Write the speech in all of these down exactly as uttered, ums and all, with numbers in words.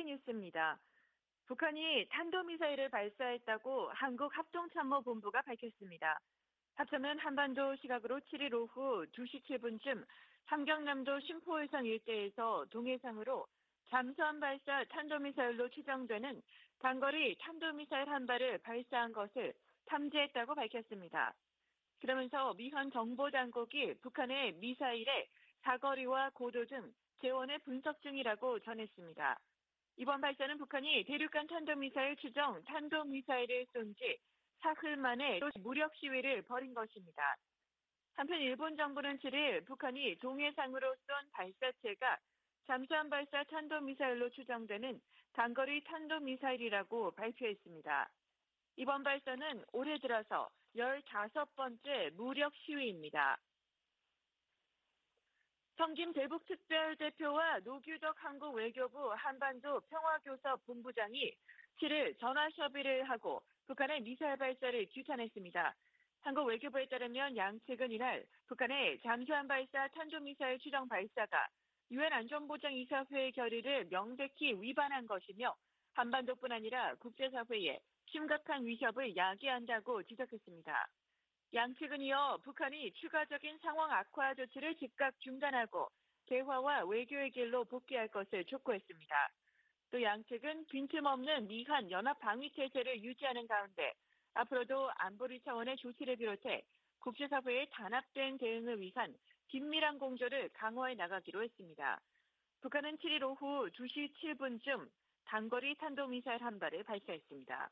세계 뉴스입니다. 북한이 탄도미사일을 발사했다고 한국합동참모본부가 밝혔습니다. 합참은 한반도 시각으로 칠일 오후 두 시 칠 분쯤 함경남도 심포해상 일대에서 동해상으로 잠수함 발사 탄도미사일로 추정되는 단거리 탄도미사일 한 발을 발사한 것을 탐지했다고 밝혔습니다. 그러면서 미현 정보당국이 북한의 미사일의 사거리와 고도 등 재원을 분석 중이라고 전했습니다. 이번 발사는 북한이 대륙간 탄도미사일 추정 탄도미사일을 쏜 지 사흘 만에 또 무력 시위를 벌인 것입니다. 한편 일본 정부는 칠일 북한이 동해상으로 쏜 발사체가 잠수함 발사 탄도미사일로 추정되는 단거리 탄도미사일이라고 발표했습니다. 이번 발사는 올해 들어서 열다섯 번째 무력 시위입니다. 성김 대북특별대표와 노규덕 한국 외교부 한반도 평화교섭 본부장이 칠일 전화 협의를 하고 북한의 미사일 발사를 규탄했습니다. 한국 외교부에 따르면 양측은 이날 북한의 잠수함 발사 탄도미사일 추정 발사가 유엔 안전보장이사회의 결의를 명백히 위반한 것이며 한반도뿐 아니라 국제사회에 심각한 위협을 야기한다고 지적했습니다. 양측은 이어 북한이 추가적인 상황 악화 조치를 즉각 중단하고 대화와 외교의 길로 복귀할 것을 촉구했습니다. 또 양측은 빈틈없는 미한 연합 방위 체제를 유지하는 가운데 앞으로도 안보리 차원의 조치를 비롯해 국제사회의 단합된 대응을 위한 긴밀한 공조를 강화해 나가기로 했습니다. 북한은 칠일 오후 두 시 칠 분쯤 단거리 탄도미사일 한 발을 발사했습니다.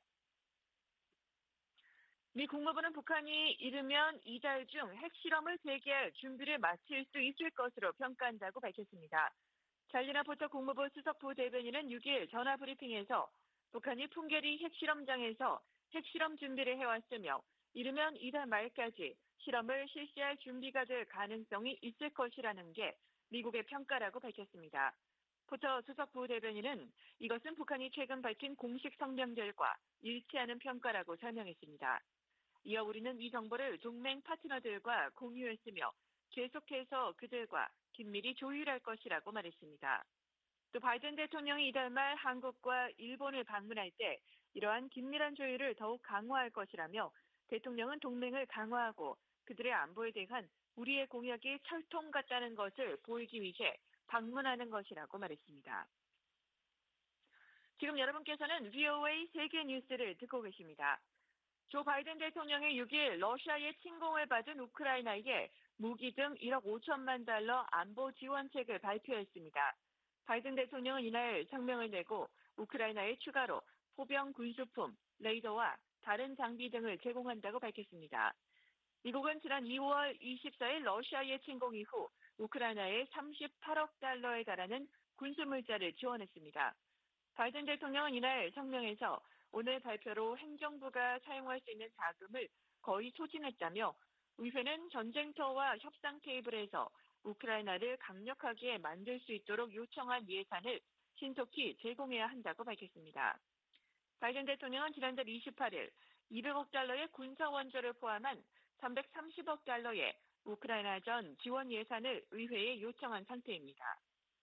미 국무부는 북한이 이르면 이달 중 핵실험을 재개할 준비를 마칠 수 있을 것으로 평가한다고 밝혔습니다. 잘리나 포터 국무부 수석부 대변인은 육일 전화브리핑에서 북한이 풍계리 핵실험장에서 핵실험 준비를 해왔으며 이르면 이달 말까지 실험을 실시할 준비가 될 가능성이 있을 것이라는 게 미국의 평가라고 밝혔습니다. 포터 수석부 대변인은 이것은 북한이 최근 밝힌 공식 성명들과 일치하는 평가라고 설명했습니다. 이어 우리는 이 정보를 동맹 파트너들과 공유했으며 계속해서 그들과 긴밀히 조율할 것이라고 말했습니다. 또 바이든 대통령이 이달 말 한국과 일본을 방문할 때 이러한 긴밀한 조율을 더욱 강화할 것이라며 대통령은 동맹을 강화하고 그들의 안보에 대한 우리의 공약이 철통 같다는 것을 보이기 위해 방문하는 것이라고 말했습니다. 지금 여러분께서는 브이오에이 세계 뉴스를 듣고 계십니다. 조 바이든 대통령이 육일 러시아의 침공을 받은 우크라이나에 무기 등 일억 오천만 달러 안보 지원책을 발표했습니다. 바이든 대통령은 이날 성명을 내고 우크라이나에 추가로 포병 군수품, 레이더와 다른 장비 등을 제공한다고 밝혔습니다. 미국은 지난 이월 이십사일 러시아의 침공 이후 우크라이나에 삼십팔억 달러에 달하는 군수물자를 지원했습니다. 바이든 대통령은 이날 성명에서 오늘 발표로 행정부가 사용할 수 있는 자금을 거의 소진했다며 의회는 전쟁터와 협상 테이블에서 우크라이나를 강력하게 만들 수 있도록 요청한 예산을 신속히 제공해야 한다고 밝혔습니다. 바이든 대통령은 지난달 이십팔일 이백억 달러의 군사 원조를 포함한 삼백삼십억 달러의 우크라이나전 지원 예산을 의회에 요청한 상태입니다.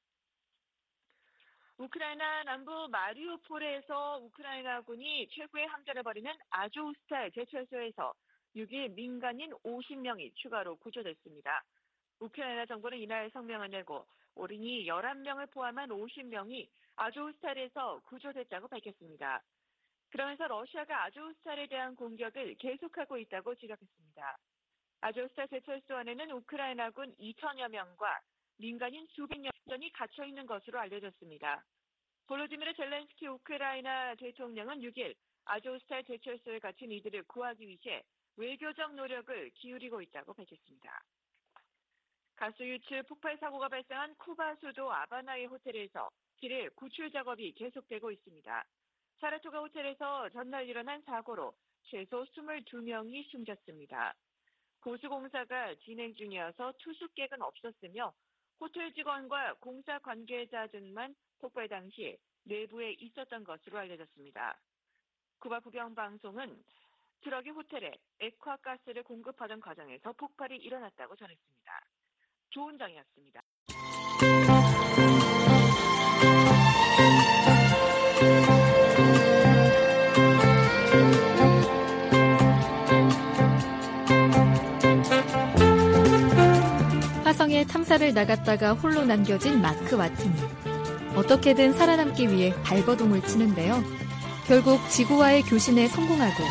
우크라이나 남부 마리우폴에서 우크라이나군이 최후의 항전을 벌이는 아조우스탈 제철소에서 육일 민간인 오십 명이 추가로 구조됐습니다. 우크라이나 정부는 이날 성명을 내고 어린이 열한 명을 포함한 오십 명이 아조우스탈에서 구조됐다고 밝혔습니다. 그러면서 러시아가 아조우스탈에 대한 공격을 계속하고 있다고 지적했습니다. 아조우스탈 제철소 안에는 우크라이나군 이천여 명과 민간인 수백 명이 갇혀 있는 것으로 알려졌습니다. 볼로디미르 젤렌스키 우크라이나 대통령은 육일 아조우스탈 제철소에 갇힌 이들을 구하기 위해 외교적 노력을 기울이고 있다고 밝혔습니다. 가스 유출 폭발 사고가 발생한 쿠바 수도 아바나의 호텔에서 칠일 구출 작업이 계속되고 있습니다. 사라토가 호텔에서 전날 일어난 사고로 최소 이십이 명이 숨졌습니다. 고수공사가 진행 중이어서 투숙객은 없었으며 호텔 직원과 공사 관계자 등만 폭발 당시 내부에 있었던 것으로 알려졌습니다. 쿠바 국영방송은 트럭이 호텔에 액화가스를 공급하던 과정에서 폭발이 일어났다고 전했습니다. 조은정이었습니다. 화성에 탐사를 나갔다가 홀로 남겨진 마크 와트니. 어떻게든 살아남기 위해 발버둥을 치는데요. 결국 지구와의 교신에 성공하고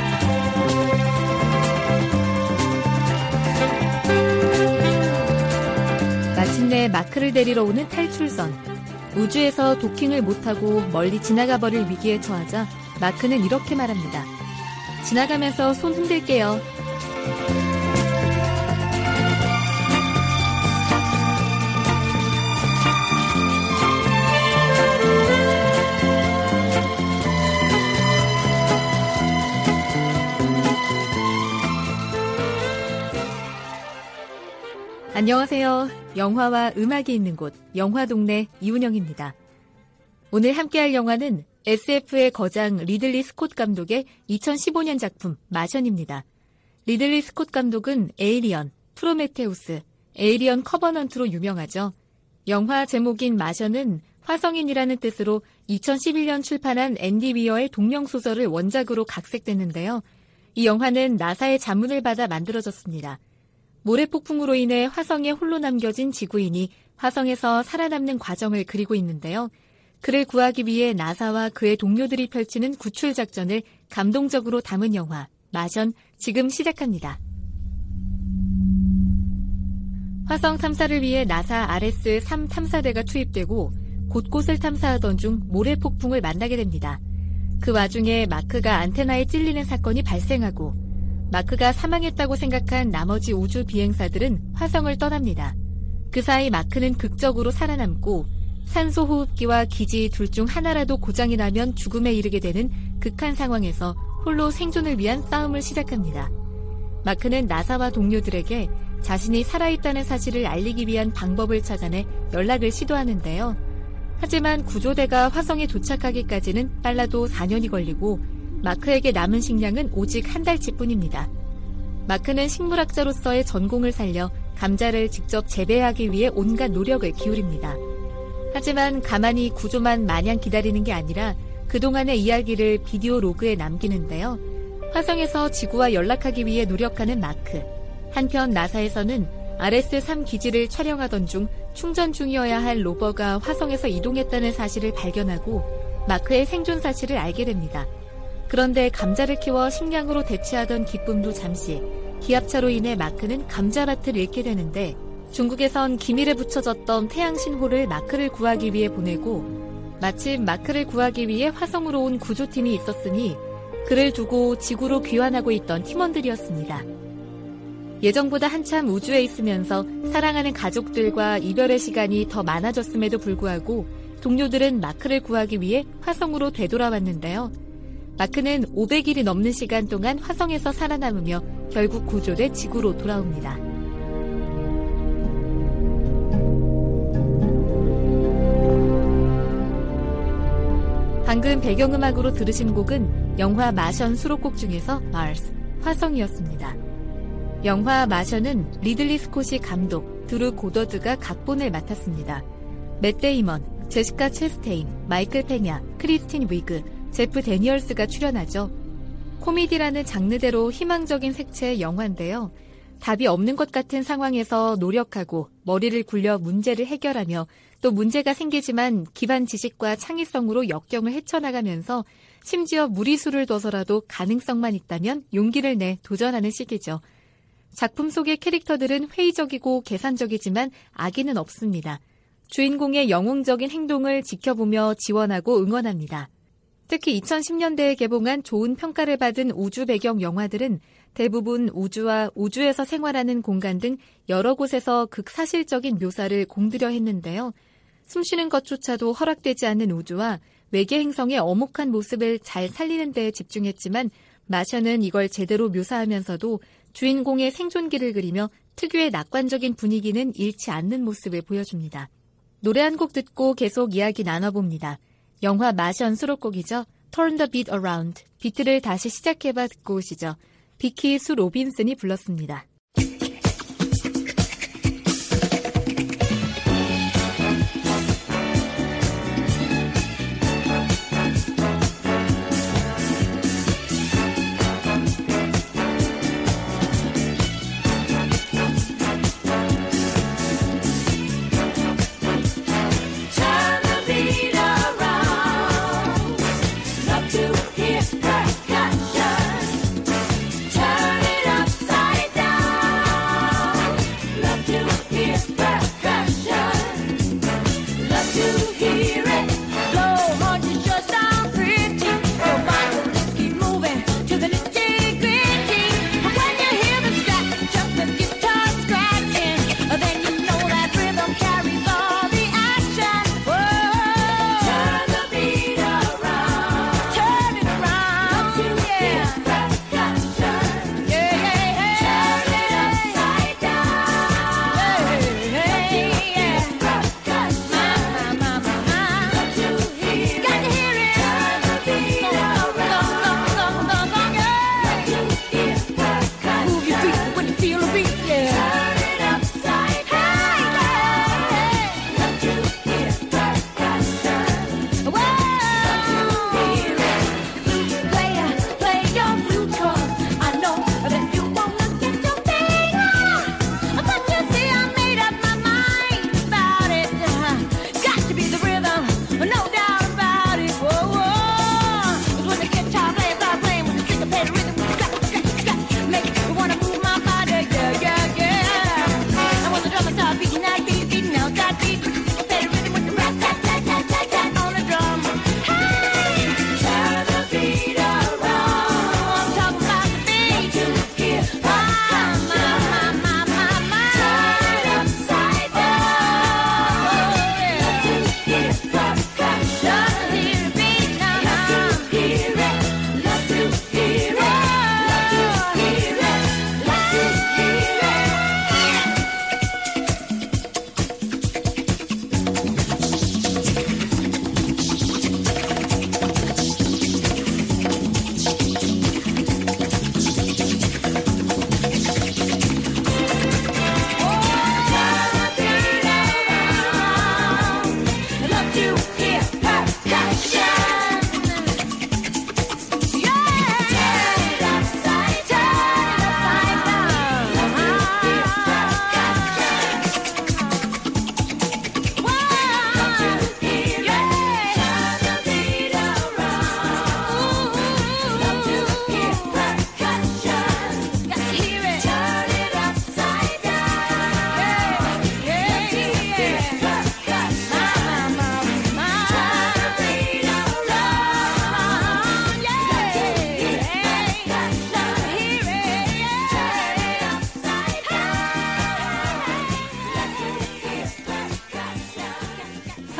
마침내 마크를 데리러 오는 탈출선. 우주에서 도킹을 못하고 멀리 지나가 버릴 위기에 처하자 마크는 이렇게 말합니다. 지나가면서 손 흔들게요. 안녕하세요. 영화와 음악이 있는 곳 영화동네 이운영입니다. 오늘 함께할 영화는 에스에프의 거장 리들리 스콧 감독의 이천십오 년 작품 마션입니다. 리들리 스콧 감독은 에이리언, 프로메테우스, 에이리언 커버넌트로 유명하죠. 영화 제목인 마션은 화성인이라는 뜻으로 이천십일 년 출판한 앤디 위어의 동명소설을 원작으로 각색됐는데요. 이 영화는 나사의 자문을 받아 만들어졌습니다. 모래폭풍으로 인해 화성에 홀로 남겨진 지구인이 화성에서 살아남는 과정을 그리고 있는데요. 그를 구하기 위해 나사와 그의 동료들이 펼치는 구출 작전을 감동적으로 담은 영화 마션 지금 시작합니다. 화성 탐사를 위해 나사 알에스 삼 탐사대가 투입되고 곳곳을 탐사하던 중 모래폭풍을 만나게 됩니다. 그 와중에 마크가 안테나에 찔리는 사건이 발생하고 마크가 사망했다고 생각한 나머지 우주 비행사들은 화성을 떠납니다. 그 사이 마크는 극적으로 살아남고 산소 호흡기와 기지 둘 중 하나라도 고장이 나면 죽음에 이르게 되는 극한 상황에서 홀로 생존을 위한 싸움을 시작합니다. 마크는 나사와 동료들에게 자신이 살아있다는 사실을 알리기 위한 방법을 찾아내 연락을 시도하는데요. 하지만 구조대가 화성에 도착하기까지는 빨라도 사 년이 걸리고 마크에게 남은 식량은 오직 한 달치뿐입니다. 마크는 식물학자로서의 전공을 살려 감자를 직접 재배하기 위해 온갖 노력을 기울입니다. 하지만 가만히 구조만 마냥 기다리는 게 아니라 그동안의 이야기를 비디오 로그에 남기는데요. 화성에서 지구와 연락하기 위해 노력하는 마크. 한편 나사에서는 알에스 삼 기지를 촬영하던 중 충전 중이어야 할 로버가 화성에서 이동했다는 사실을 발견하고 마크의 생존 사실을 알게 됩니다. 그런데 감자를 키워 식량으로 대체하던 기쁨도 잠시, 기압차로 인해 마크는 감자밭을 잃게 되는데 중국에선 기밀에 붙여졌던 태양신호를 마크를 구하기 위해 보내고 마침 마크를 구하기 위해 화성으로 온 구조팀이 있었으니 그를 두고 지구로 귀환하고 있던 팀원들이었습니다. 예정보다 한참 우주에 있으면서 사랑하는 가족들과 이별의 시간이 더 많아졌음에도 불구하고 동료들은 마크를 구하기 위해 화성으로 되돌아왔는데요. 마크는 오백 일이 넘는 시간 동안 화성에서 살아남으며 결국 구조돼 지구로 돌아옵니다. 방금 배경음악으로 들으신 곡은 영화 마션 수록곡 중에서 Mars, 화성이었습니다. 영화 마션은 리들리 스콧이 감독, 드루 고더드가 각본을 맡았습니다. 맷 데이먼, 제시카 체스테인, 마이클 페냐, 크리스틴 위그, 제프 데니얼스가 출연하죠. 코미디라는 장르대로 희망적인 색채의 영화인데요. 답이 없는 것 같은 상황에서 노력하고 머리를 굴려 문제를 해결하며 또 문제가 생기지만 기반 지식과 창의성으로 역경을 헤쳐나가면서 심지어 무리수를 둬서라도 가능성만 있다면 용기를 내 도전하는 시기죠. 작품 속의 캐릭터들은 회의적이고 계산적이지만 악의는 없습니다. 주인공의 영웅적인 행동을 지켜보며 지원하고 응원합니다. 특히 이천십 년대에 개봉한 좋은 평가를 받은 우주 배경 영화들은 대부분 우주와 우주에서 생활하는 공간 등 여러 곳에서 극사실적인 묘사를 공들여 했는데요. 숨쉬는 것조차도 허락되지 않는 우주와 외계 행성의 엄혹한 모습을 잘 살리는 데에 집중했지만 마션은 이걸 제대로 묘사하면서도 주인공의 생존기를 그리며 특유의 낙관적인 분위기는 잃지 않는 모습을 보여줍니다. 노래 한 곡 듣고 계속 이야기 나눠봅니다. 영화 마션 수록곡이죠. Turn the beat around. 비트를 다시 시작해봐 듣고 오시죠. 비키 수 로빈슨이 불렀습니다.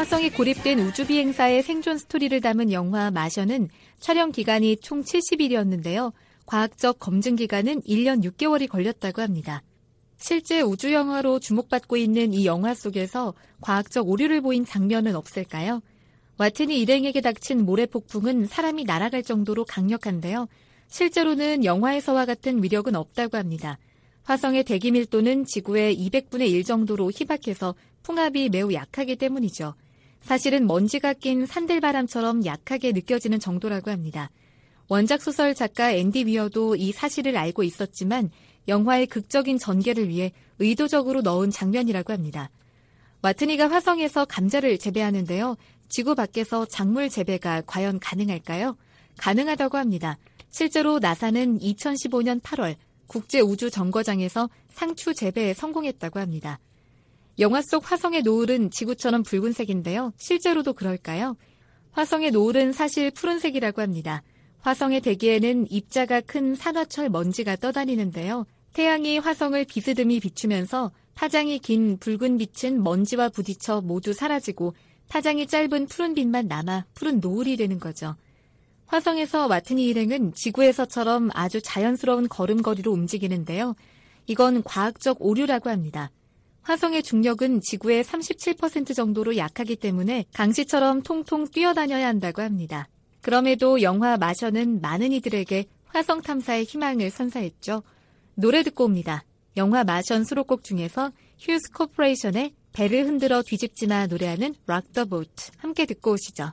화성에 고립된 우주비행사의 생존 스토리를 담은 영화 마션은 촬영 기간이 총 칠십 일이었는데요. 과학적 검증 기간은 일 년 육 개월이 걸렸다고 합니다. 실제 우주 영화로 주목받고 있는 이 영화 속에서 과학적 오류를 보인 장면은 없을까요? 와트니 일행에게 닥친 모래폭풍은 사람이 날아갈 정도로 강력한데요. 실제로는 영화에서와 같은 위력은 없다고 합니다. 화성의 대기 밀도는 지구의 이백분의 일 정도로 희박해서 풍압이 매우 약하기 때문이죠. 사실은 먼지가 낀 산들바람처럼 약하게 느껴지는 정도라고 합니다. 원작 소설 작가 앤디 위어도 이 사실을 알고 있었지만 영화의 극적인 전개를 위해 의도적으로 넣은 장면이라고 합니다. 와트니가 화성에서 감자를 재배하는데요. 지구 밖에서 작물 재배가 과연 가능할까요? 가능하다고 합니다. 실제로 나사는 이천십오 년 팔월 국제우주정거장에서 상추 재배에 성공했다고 합니다. 영화 속 화성의 노을은 지구처럼 붉은색인데요. 실제로도 그럴까요? 화성의 노을은 사실 푸른색이라고 합니다. 화성의 대기에는 입자가 큰 산화철 먼지가 떠다니는데요. 태양이 화성을 비스듬히 비추면서 파장이 긴 붉은 빛은 먼지와 부딪혀 모두 사라지고 파장이 짧은 푸른 빛만 남아 푸른 노을이 되는 거죠. 화성에서 와트니 일행은 지구에서처럼 아주 자연스러운 걸음걸이로 움직이는데요. 이건 과학적 오류라고 합니다. 화성의 중력은 지구의 삼십칠 퍼센트 정도로 약하기 때문에 강시처럼 통통 뛰어다녀야 한다고 합니다. 그럼에도 영화 마션은 많은 이들에게 화성 탐사의 희망을 선사했죠. 노래 듣고 옵니다. 영화 마션 수록곡 중에서 휴스 코퍼레이션의 배를 흔들어 뒤집지마 노래하는 Rock the Boat 함께 듣고 오시죠.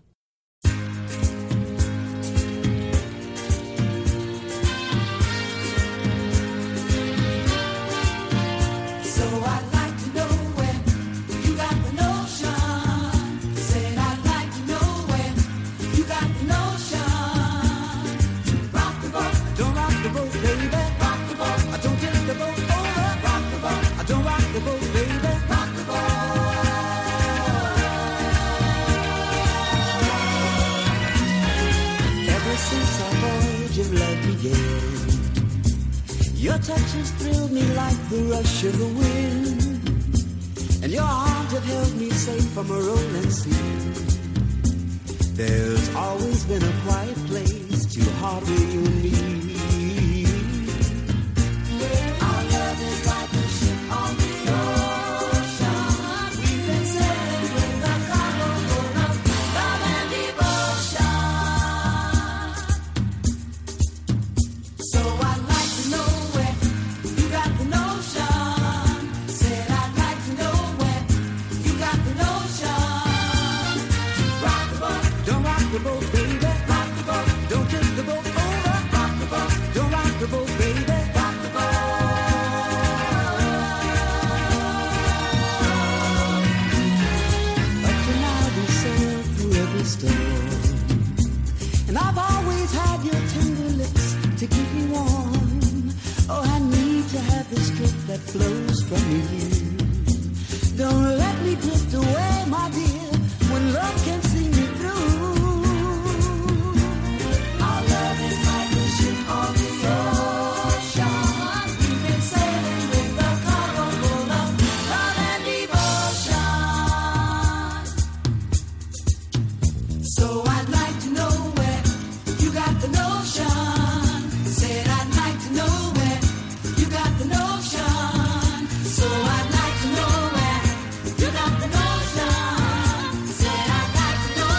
Your touch has thrilled me like the rush of the wind, and your arms have held me safe from a rolling sea. There's always been a quiet place too hard for you and me. Our love is like a ship on the ocean. We've been sailing with a cargo full of love and devotion. So I'd like to know where you got the notion. Said I'd like to know where you got the notion. Rock the boat, don't rock the boat, baby. Rock the boat, don't tip the boat over. Rock the boat, don't rock the boat, baby. Rock the boat. Up to now we sailed through every storm, and I've always had your tender lips to keep me warm. Oh, I need to have the strength that flows from you. Don't let me drift away, my dear, when love can see me through. Our love is like a ship on the ocean. We've been sailing with a cargo full of love and devotion. So I'd like to know where you got the notion. Said I'd like to know where you got the notion. So I'd like to know where you got the notion. Said I'd like to know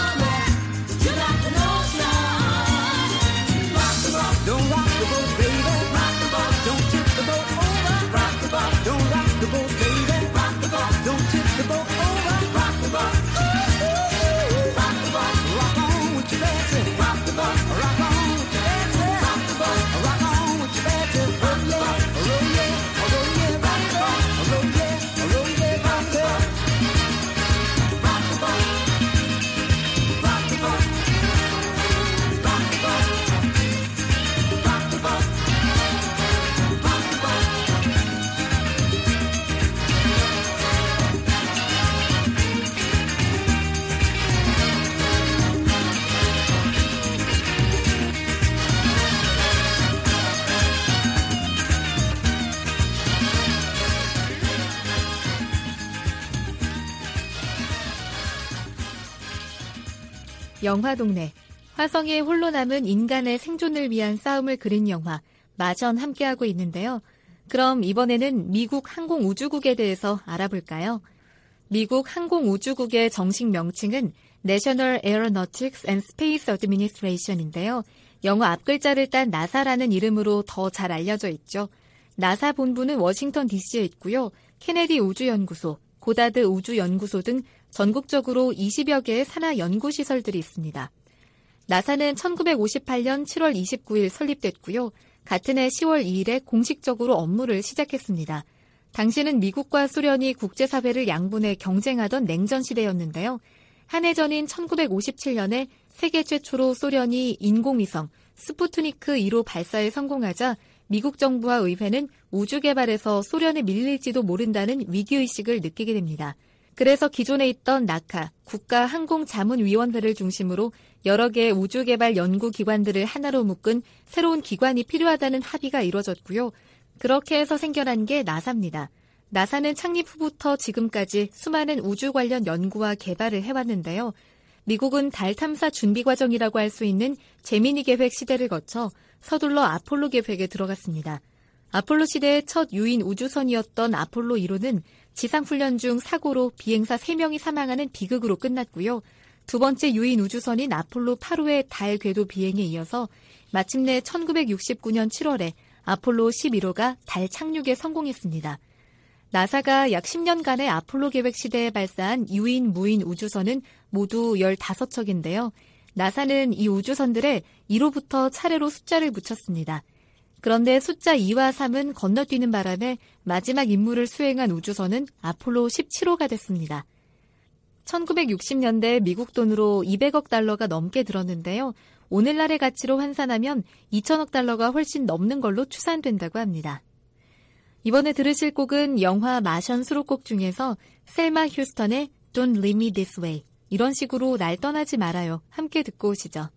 영화동네, 화성에 홀로 남은 인간의 생존을 위한 싸움을 그린 영화 마션 함께하고 있는데요. 그럼 이번에는 미국 항공우주국에 대해서 알아볼까요? 미국 항공우주국의 정식 명칭은 National Aeronautics and Space Administration인데요. 영어 앞글자를 딴 나사라는 이름으로 더 잘 알려져 있죠. 나사 본부는 워싱턴 디씨에 있고요. 케네디 우주연구소, 고다드 우주연구소 등 전국적으로 이십여 개의 산하 연구시설들이 있습니다. 나사는 천구백오십팔 년 칠월 이십구일 설립됐고요. 같은 해 시월 이일에 공식적으로 업무를 시작했습니다. 당시는 미국과 소련이 국제사회를 양분해 경쟁하던 냉전 시대였는데요. 한 해 전인 천구백오십칠 년에 세계 최초로 소련이 인공위성 스푸트니크 일호 발사에 성공하자 미국 정부와 의회는 우주 개발에서 소련에 밀릴지도 모른다는 위기의식을 느끼게 됩니다. 그래서 기존에 있던 나카, 국가항공자문위원회를 중심으로 여러 개의 우주개발 연구기관들을 하나로 묶은 새로운 기관이 필요하다는 합의가 이뤄졌고요. 그렇게 해서 생겨난 게 나사입니다. 나사는 창립 후부터 지금까지 수많은 우주 관련 연구와 개발을 해왔는데요. 미국은 달 탐사 준비 과정이라고 할 수 있는 제미니 계획 시대를 거쳐 서둘러 아폴로 계획에 들어갔습니다. 아폴로 시대의 첫 유인 우주선이었던 아폴로 일호는 지상훈련 중 사고로 비행사 세 명이 사망하는 비극으로 끝났고요. 두 번째 유인 우주선인 아폴로 팔 호의 달 궤도 비행에 이어서 마침내 천구백육십구 년 칠월에 아폴로 십일 호가 달 착륙에 성공했습니다. 나사가 약 십 년간의 아폴로 계획 시대에 발사한 유인, 무인 우주선은 모두 열다섯 척인데요. 나사는 이 우주선들에 일 호부터 차례로 숫자를 붙였습니다. 그런데 숫자 이와 삼은 건너뛰는 바람에 마지막 임무를 수행한 우주선은 아폴로 십칠 호가 됐습니다. 천구백육십 년대 미국 돈으로 이백억 달러가 넘게 들었는데요. 오늘날의 가치로 환산하면 이천억 달러가 훨씬 넘는 걸로 추산된다고 합니다. 이번에 들으실 곡은 영화 마션 수록곡 중에서 셀마 휴스턴의 Don't Leave Me This Way, 이런 식으로 날 떠나지 말아요. 함께 듣고 오시죠.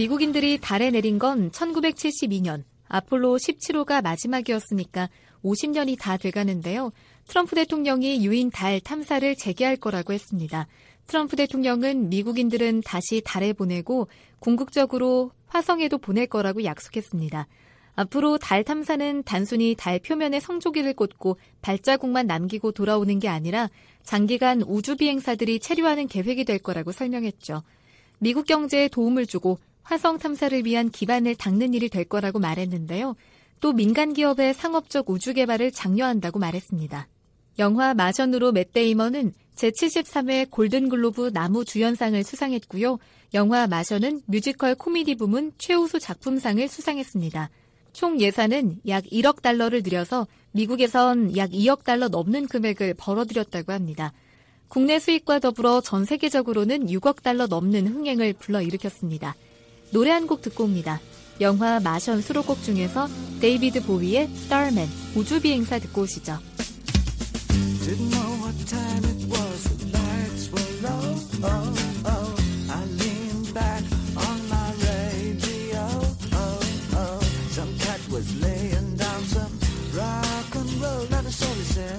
미국인들이 달에 내린 건 천구백칠십이 년 아폴로 십칠 호가 마지막이었으니까 오십 년이 다 돼가는데요. 트럼프 대통령이 유인 달 탐사를 재개할 거라고 했습니다. 트럼프 대통령은 미국인들은 다시 달에 보내고 궁극적으로 화성에도 보낼 거라고 약속했습니다. 앞으로 달 탐사는 단순히 달 표면에 성조기를 꽂고 발자국만 남기고 돌아오는 게 아니라 장기간 우주 비행사들이 체류하는 계획이 될 거라고 설명했죠. 미국 경제에 도움을 주고 화성 탐사를 위한 기반을 닦는 일이 될 거라고 말했는데요. 또 민간 기업의 상업적 우주 개발을 장려한다고 말했습니다. 영화 마션으로 맷 데이먼은 제칠십삼 회 골든글로브 나무주연상을 수상했고요. 영화 마션은 뮤지컬 코미디 부문 최우수 작품상을 수상했습니다. 총 예산은 약 일억 달러를 들여서 미국에선 약 이억 달러 넘는 금액을 벌어들였다고 합니다. 국내 수익과 더불어 전 세계적으로는 육억 달러 넘는 흥행을 불러일으켰습니다. 노래 한 곡 듣고 옵니다. 영화 마션 수록곡 중에서 데이비드 보위의 Starman, 우주비행사 듣고 오시죠. Didn't know what time it was, the lights were low, oh, oh. I leaned back on my radio, oh, oh. Some cat was laying down some rock and roll, that is all he said.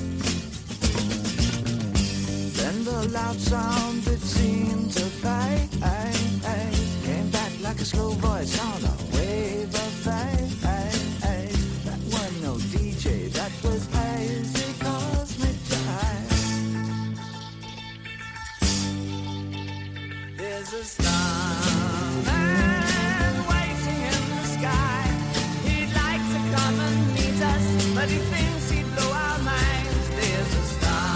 Then the loud sound that seemed to fade came back like a slow voice on a wave of fade. That wasn't no D J, that was hazy cosmic jive. There's a starman waiting in the sky. He'd like to come and meet us, but he thinks he'd blow our minds. There's a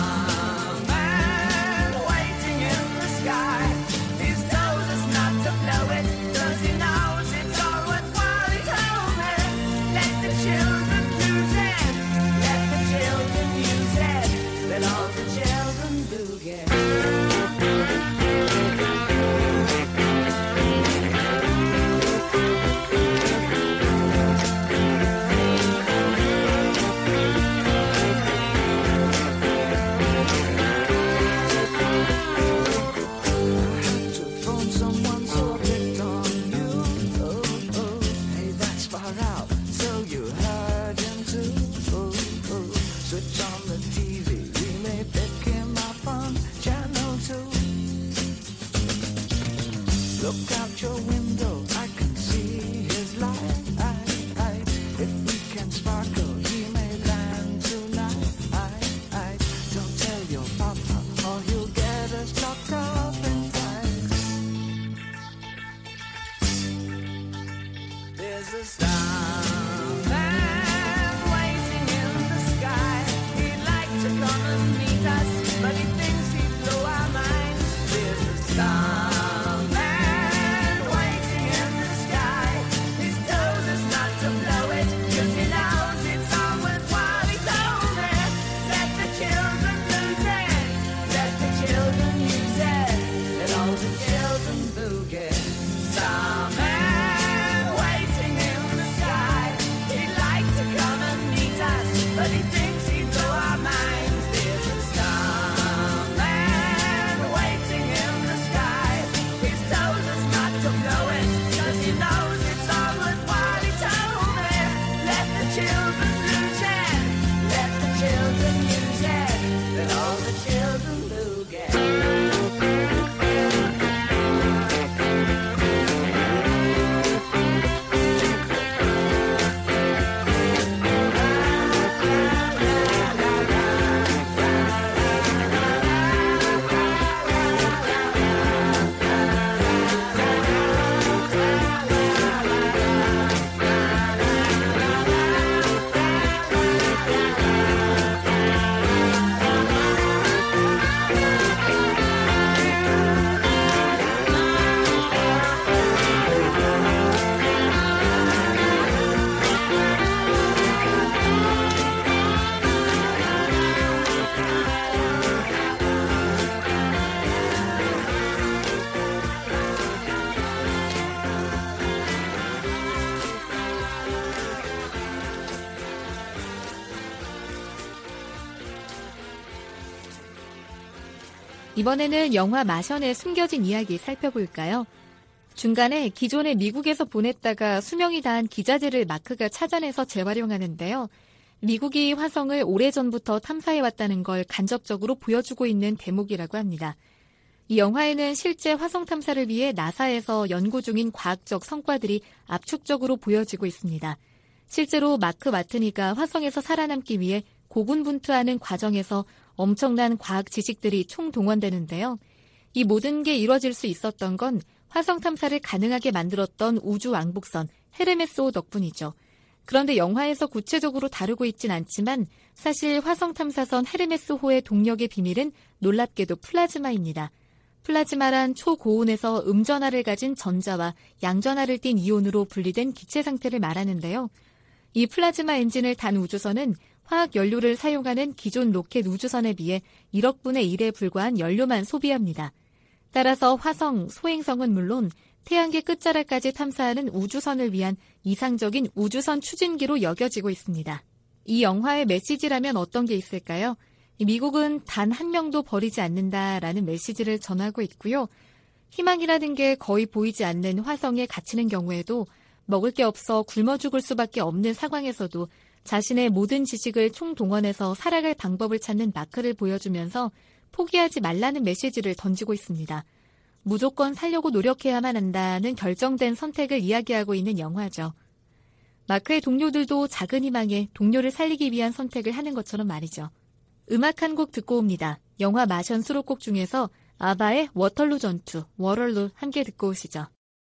starman waiting in the sky. He's told us not to blow it, 'cause he knows it's all worthwhile. He told me, let the children use it, let the children use it, let all the children boogie. To phone someone, so I picked on you. Oh, oh, hey, that's far out. So you heard him too. Oh, oh, switch on the T V. We may pick him up on channel two. Look out your window, I can see his light. If we can sparkle, he may land tonight. Don't tell your papa, or he'll get us locked up in fights. There's a starman waiting in the sky. He'd like to come and meet us, but he thinks he'd blow our minds. There's a starman waiting in the sky. He's told us not to blow it, 'cause he knows it's all worthwhile. He told me, let the children lose it, let the children use it, let all the children boogie. Starman waiting in the sky. He'd like to come and meet us, but he thinks he'd blow our minds. There's a starman waiting in the sky. He's told us not to blow it, 'cause he knows it's all worthwhile. He told me, let the children lose it, let the children use it, let all the children boogie. 이번에는 영화 마션의 숨겨진 이야기 살펴볼까요? 중간에 기존에 미국에서 보냈다가 수명이 다한 기자재를 마크가 찾아내서 재활용하는데요. 미국이 화성을 오래전부터 탐사해왔다는 걸 간접적으로 보여주고 있는 대목이라고 합니다. 이 영화에는 실제 화성 탐사를 위해 나사에서 연구 중인 과학적 성과들이 압축적으로 보여지고 있습니다. 실제로 마크 마트니가 화성에서 살아남기 위해 고군분투하는 과정에서 엄청난 과학 지식들이 총동원되는데요. 이 모든 게 이뤄질 수 있었던 건 화성 탐사를 가능하게 만들었던 우주 왕복선 헤르메스호 덕분이죠. 그런데 영화에서 구체적으로 다루고 있진 않지만 사실 화성 탐사선 헤르메스호의 동력의 비밀은 놀랍게도 플라즈마입니다. 플라즈마란 초고온에서 음전하를 가진 전자와 양전하를 띤 이온으로 분리된 기체 상태를 말하는데요. 이 플라즈마 엔진을 단 우주선은 화학 연료를 사용하는 기존 로켓 우주선에 비해 일억분의 일에 불과한 연료만 소비합니다. 따라서 화성, 소행성은 물론 태양계 끝자락까지 탐사하는 우주선을 위한 이상적인 우주선 추진기로 여겨지고 있습니다. 이 영화의 메시지라면 어떤 게 있을까요? 미국은 단 한 명도 버리지 않는다라는 메시지를 전하고 있고요. 희망이라는 게 거의 보이지 않는 화성에 갇히는 경우에도 먹을 게 없어 굶어 죽을 수밖에 없는 상황에서도 자신의 모든 지식을 총동원해서 살아갈 방법을 찾는 마크를 보여주면서 포기하지 말라는 메시지를 던지고 있습니다. 무조건 살려고 노력해야만 한다는 결정된 선택을 이야기하고 있는 영화죠. 마크의 동료들도 작은 희망에 동료를 살리기 위한 선택을 하는 것처럼 말이죠. 음악 한 곡 듣고 옵니다. 영화 마션 수록곡 중에서 아바의 워털루 전투, 워럴루 함께 듣고 오시죠.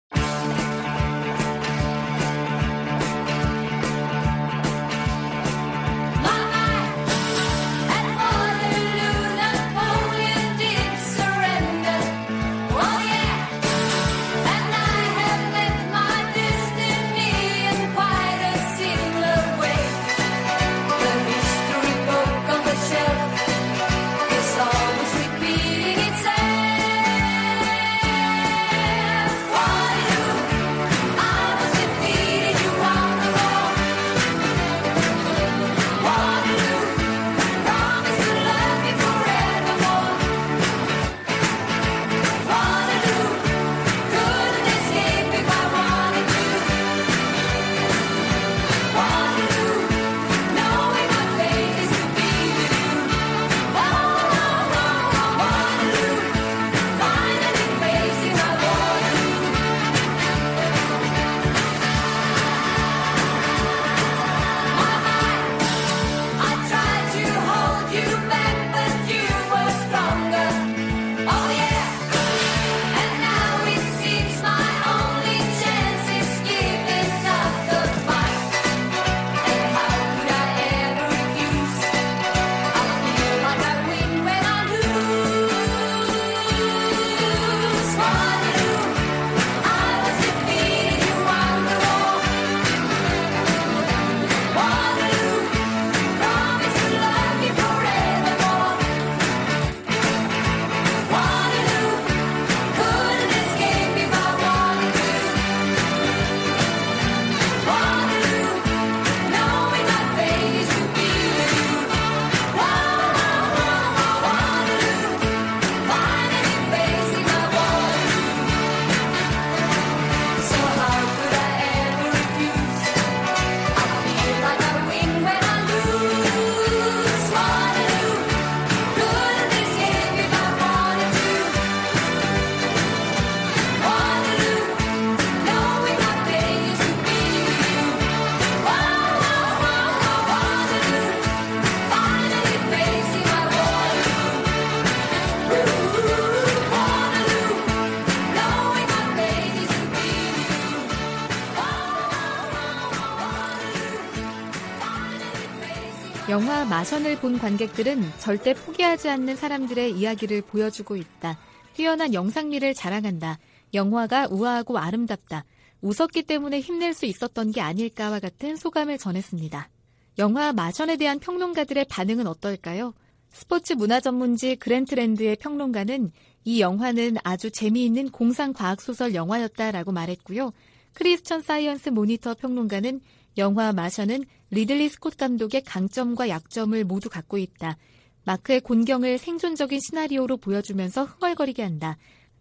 영화 마션을 본 관객들은 절대 포기하지 않는 사람들의 이야기를 보여주고 있다. 뛰어난 영상미를 자랑한다. 영화가 우아하고 아름답다. 웃었기 때문에 힘낼 수 있었던 게 아닐까와 같은 소감을 전했습니다. 영화 마션에 대한 평론가들의 반응은 어떨까요? 스포츠 문화 전문지 그랜트랜드의 평론가는 이 영화는 아주 재미있는 공상과학소설 영화였다라고 말했고요. 크리스천 사이언스 모니터 평론가는 영화 마션은 리들리 스콧 감독의 강점과 약점을 모두 갖고 있다. 마크의 곤경을 생존적인 시나리오로 보여주면서 흥얼거리게 한다.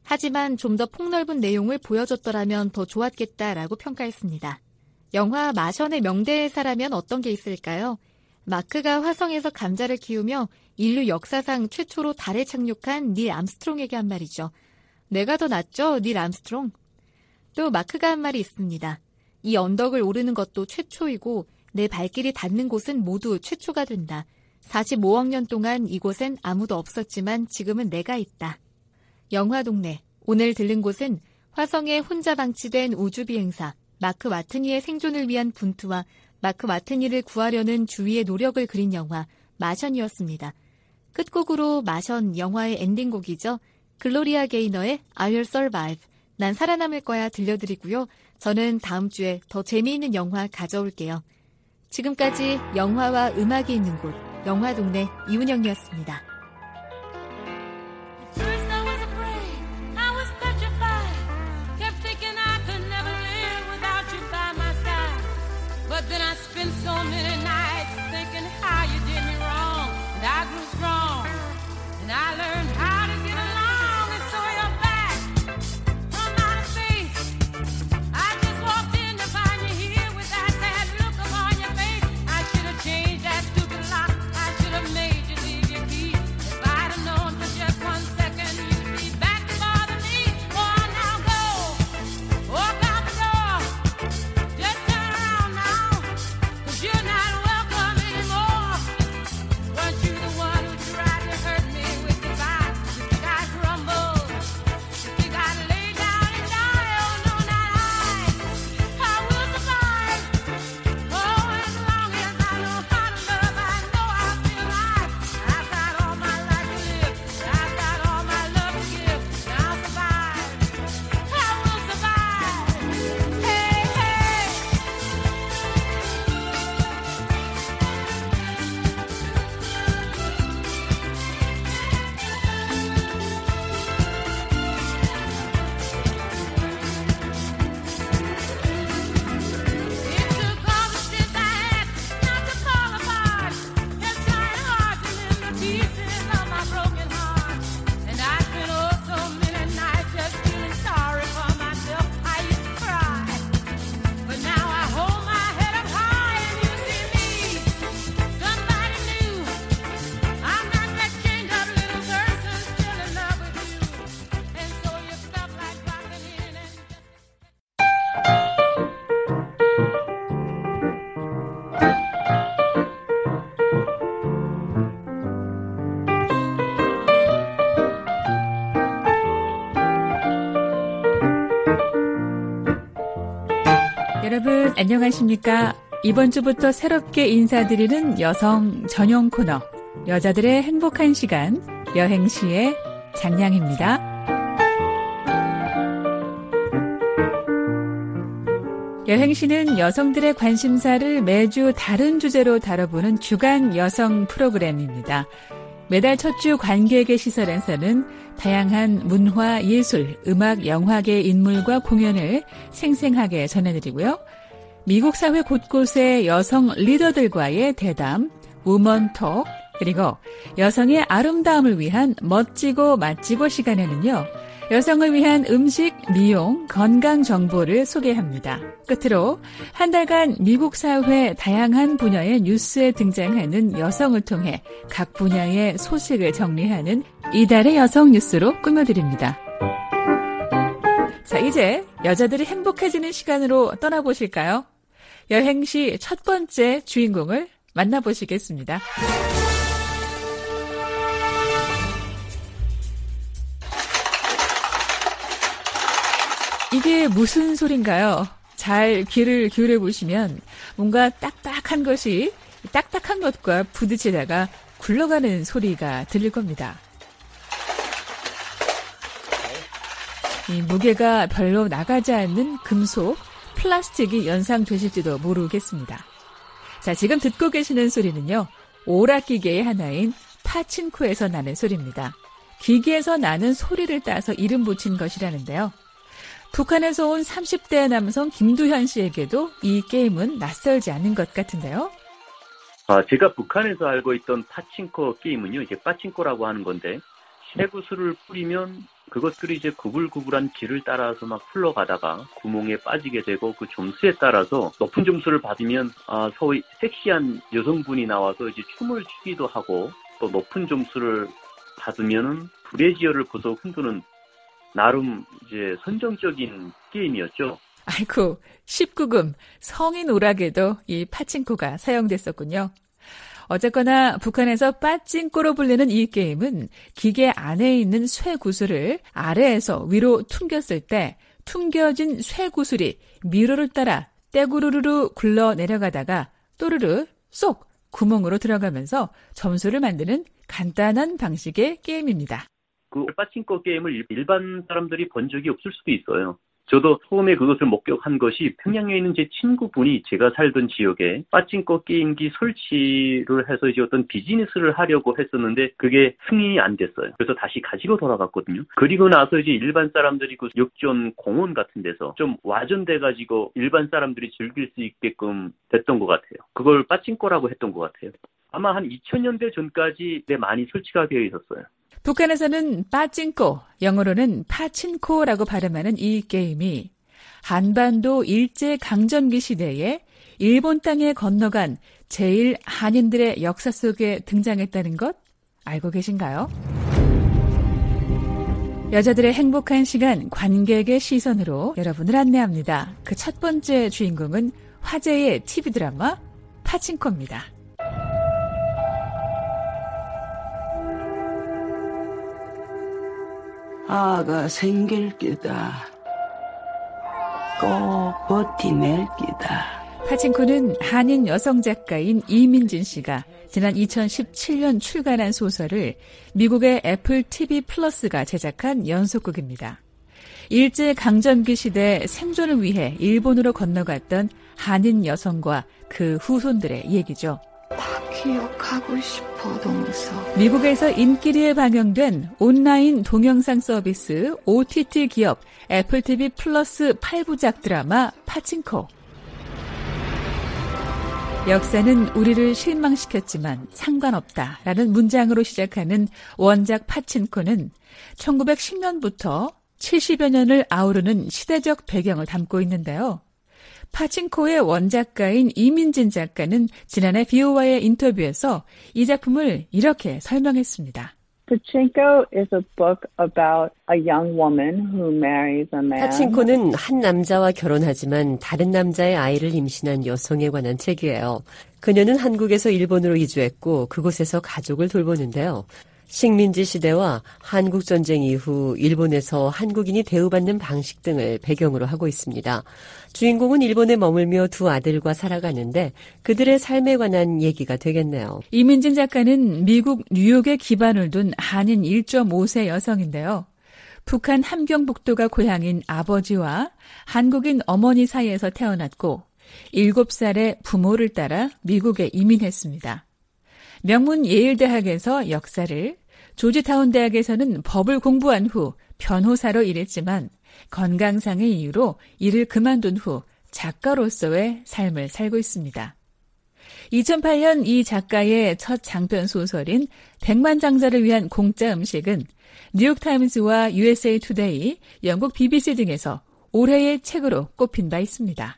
하지만 좀 더 폭넓은 내용을 보여줬더라면 더 좋았겠다라고 평가했습니다. 영화 마션의 명대사라면 어떤 게 있을까요? 마크가 화성에서 감자를 키우며 인류 역사상 최초로 달에 착륙한 닐 암스트롱에게 한 말이죠. 내가 더 낫죠, 닐 암스트롱? 또 마크가 한 말이 있습니다. 이 언덕을 오르는 것도 최초이고 내 발길이 닿는 곳은 모두 최초가 된다. 사십오억 년 동안 이곳엔 아무도 없었지만 지금은 내가 있다. 영화동네, 오늘 들른 곳은 화성에 혼자 방치된 우주비행사 마크 와트니의 생존을 위한 분투와 마크 와트니를 구하려는 주위의 노력을 그린 영화 마션이었습니다. 끝곡으로 마션 영화의 엔딩곡이죠. 글로리아 게이너의 I Will Survive, 난 살아남을 거야 들려드리고요. 저는 다음 주에 더 재미있는 영화 가져올게요. 지금까지 영화와 음악이 있는 곳, 영화동네 이은영이었습니다. Then I spent so many nights thinking how you did me wrong, and I grew strong, and I learned how to get along, and so you're back from outer space. I just walked in to find you here with that sad look upon your face. I should have changed that stupid lock, I should have made you leave your key. If I'd have known for just one second you'd be back to bother me. Oh, now go, walk out the door, just turn around now. You're not welcome anymore. Weren't you the one who tried to hurt me with goodbye? You think I'd crumble? You think I'd lay down and die? Oh no, not I. I will survive. Oh, as long as I know how to love, I know I'll be alive. I've got all my life to live. I've got all my love to give. And I'll survive. I will survive. Hey, hey. It took all the strength I had not to fall apart. Just trying hard to mend the pieces of my broken heart. And I spent oh so many nights just feeling sorry for myself. I used to cry, but now I hold my head up high and you see me, somebody new. I'm not that chained up little person still in love with you. And so you felt like dropping in and just 여러분 안녕하십니까? 이번 주부터 새롭게 인사드리는 여성 전용 코너 여자들의 행복한 시간 여행시의 장량입니다. 여행시는 여성들의 관심사를 매주 다른 주제로 다뤄보는 주간 여성 프로그램입니다. 매달 첫 주 관객의 시설에서는 다양한 문화, 예술, 음악, 영화계 인물과 공연을 생생하게 전해드리고요. 미국 사회 곳곳의 여성 리더들과의 대담, 우먼톡, 그리고 여성의 아름다움을 위한 멋지고 맛지고 시간에는요. 여성을 위한 음식, 미용, 건강 정보를 소개합니다. 끝으로 한 달간 미국 사회 다양한 분야의 뉴스에 등장하는 여성을 통해 각 분야의 소식을 정리하는 이달의 여성 뉴스로 꾸며드립니다. 자, 이제 여자들이 행복해지는 시간으로 떠나보실까요? 여행시 첫 번째 주인공을 만나보시겠습니다. 이게 무슨 소린가요? 잘 귀를 기울여 보시면 뭔가 딱딱한 것이 딱딱한 것과 부딪히다가 굴러가는 소리가 들릴 겁니다. 이 무게가 별로 나가지 않는 금속, 플라스틱이 연상되실지도 모르겠습니다. 자, 지금 듣고 계시는 소리는요. 오락기계의 하나인 파친코에서 나는 소리입니다. 기계에서 나는 소리를 따서 이름 붙인 것이라는데요. 북한에서 온 삼십 대 남성 김두현 씨에게도 이 게임은 낯설지 않은 것 같은데요. 아, 제가 북한에서 알고 있던 파친코 게임은요, 이제 빠친코라고 하는 건데, 쇠구슬을 뿌리면 그것들이 이제 구불구불한 길을 따라서 막 흘러가다가 구멍에 빠지게 되고 그 점수에 따라서 높은 점수를 받으면 아, 소위 섹시한 여성분이 나와서 이제 춤을 추기도 하고 또 높은 점수를 받으면은 브래지어를 벗어 흔드는 나름 이제 선정적인 게임이었죠. 아이고, 십구 금 성인 오락에도 이 파친코가 사용됐었군요. 어쨌거나 북한에서 빠찡코로 불리는 이 게임은 기계 안에 있는 쇠구슬을 아래에서 위로 퉁겼을 때 퉁겨진 쇠구슬이 미로를 따라 떼구르르르 굴러 내려가다가 또르르 쏙 구멍으로 들어가면서 점수를 만드는 간단한 방식의 게임입니다. 그 빠찡코 게임을 일반 사람들이 본 적이 없을 수도 있어요. 저도 처음에 그것을 목격한 것이 평양에 있는 제 친구분이 제가 살던 지역에 빠찡코 게임기 설치를 해서 이제 어떤 비즈니스를 하려고 했었는데 그게 승인이 안 됐어요. 그래서 다시 가지고 돌아갔거든요. 그리고 나서 이제 일반 사람들이 그 육전 공원 같은 데서 좀 와전돼가지고 일반 사람들이 즐길 수 있게끔 됐던 것 같아요. 그걸 빠찡코라고 했던 것 같아요. 아마 한 이천 년대 전까지 많이 설치가 되어 있었어요. 북한에서는 빠찡코, 영어로는 파친코라고 발음하는 이 게임이 한반도 일제강점기 시대에 일본 땅에 건너간 제일 한인들의 역사 속에 등장했다는 것 알고 계신가요? 여자들의 행복한 시간 관객의 시선으로 여러분을 안내합니다. 그 첫 번째 주인공은 화제의 티비 드라마 파친코입니다. 아가 생길 끼다. 꼭 버티낼 끼다. 파친코는 한인 여성 작가인 이민진 씨가 지난 이천십칠 년 출간한 소설을 미국의 애플 티비 플러스가 제작한 연속극입니다. 일제강점기 시대 생존을 위해 일본으로 건너갔던 한인 여성과 그 후손들의 얘기죠. 다 기억하고 싶어, 동서. 미국에서 인기리에 방영된 온라인 동영상 서비스 오티티 기업 애플 티비 플러스 팔 부작 드라마 파친코. 역사는 우리를 실망시켰지만 상관없다라는 문장으로 시작하는 원작 파친코는 천구백십 년부터 칠십여 년을 아우르는 시대적 배경을 담고 있는데요. 파친코의 원작가인 이민진 작가는 지난해 비오와의 인터뷰에서 이 작품을 이렇게 설명했습니다. Pachinko is a book about a young woman who marries a man. 파친코는 한 남자와 결혼하지만 다른 남자의 아이를 임신한 여성에 관한 책이에요. 그녀는 한국에서 일본으로 이주했고 그곳에서 가족을 돌보는데요. 식민지 시대와 한국전쟁 이후 일본에서 한국인이 대우받는 방식 등을 배경으로 하고 있습니다. 주인공은 일본에 머물며 두 아들과 살아가는데 그들의 삶에 관한 얘기가 되겠네요. 이민진 작가는 미국 뉴욕에 기반을 둔 한인 일 점 오 세 여성인데요. 북한 함경북도가 고향인 아버지와 한국인 어머니 사이에서 태어났고 일곱 살에 부모를 따라 미국에 이민했습니다. 명문 예일대학에서 역사를, 조지타운 대학에서는 법을 공부한 후 변호사로 일했지만 건강상의 이유로 일을 그만둔 후 작가로서의 삶을 살고 있습니다. 이천팔 년 이 작가의 첫 장편 소설인 백만장자를 위한 공짜 음식은 뉴욕타임스와 유에스에이 투데이, 영국 비비씨 등에서 올해의 책으로 꼽힌 바 있습니다.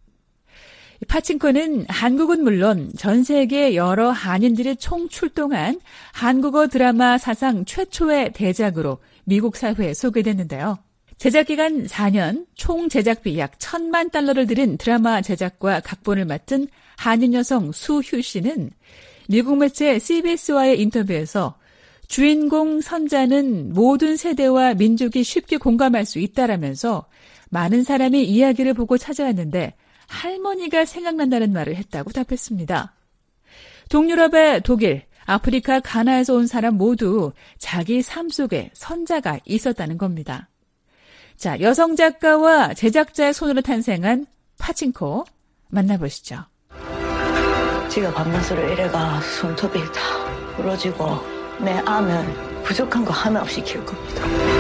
파친코는 한국은 물론 전 세계 여러 한인들이 총출동한 한국어 드라마 사상 최초의 대작으로 미국 사회에 소개됐는데요. 제작기간 사 년, 총 제작비 약 천만 달러를 들인 드라마 제작과 각본을 맡은 한인 여성 수휴 씨는 미국 매체 씨비에스와의 인터뷰에서 주인공 선자는 모든 세대와 민족이 쉽게 공감할 수 있다라면서 많은 사람이 이야기를 보고 찾아왔는데 할머니가 생각난다는 말을 했다고 답했습니다. 동유럽의 독일, 아프리카 가나에서 온 사람 모두 자기 삶 속에 선자가 있었다는 겁니다. 자, 여성 작가와 제작자의 손으로 탄생한 파친코 만나보시죠. 지가 밤낮으로 이래가 손톱이 다 부러지고 내 아면 부족한 거 하나 없이 키울 겁니다.